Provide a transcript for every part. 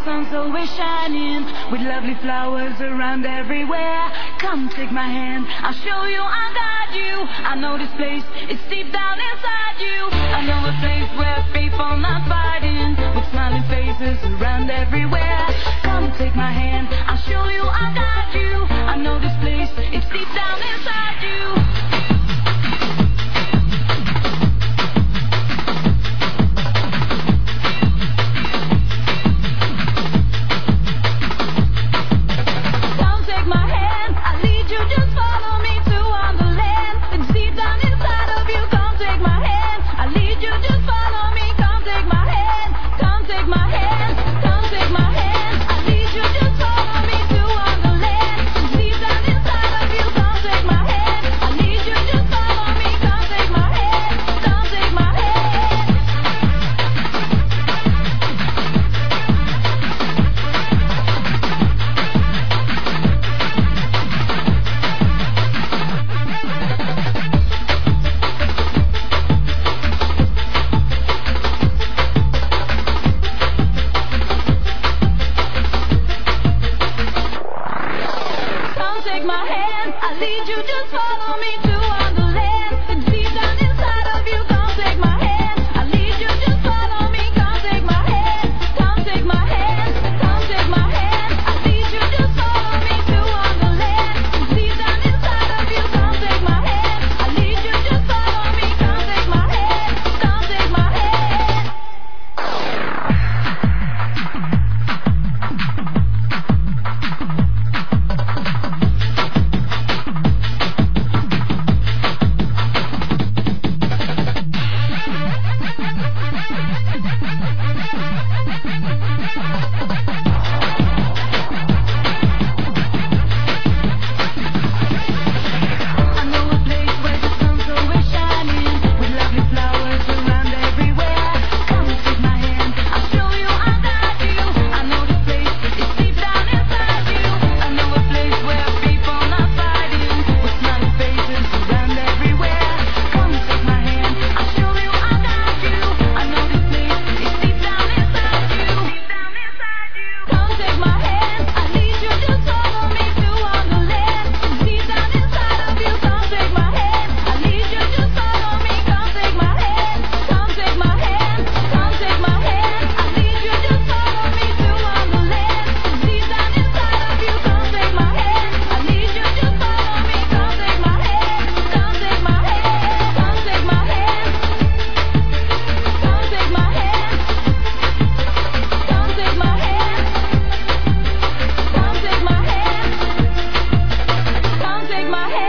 sun so we're shining, with lovely flowers around everywhere. Come take my hand, I'll show you, I'll guide you. I know this place, it's deep down inside you. I know a place where people not fighting, with smiling faces around everywhere. Come take my hand, I'll show you, I'll guide you. I know this place, it's deep down inside you.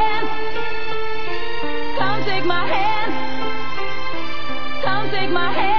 Come take my hand.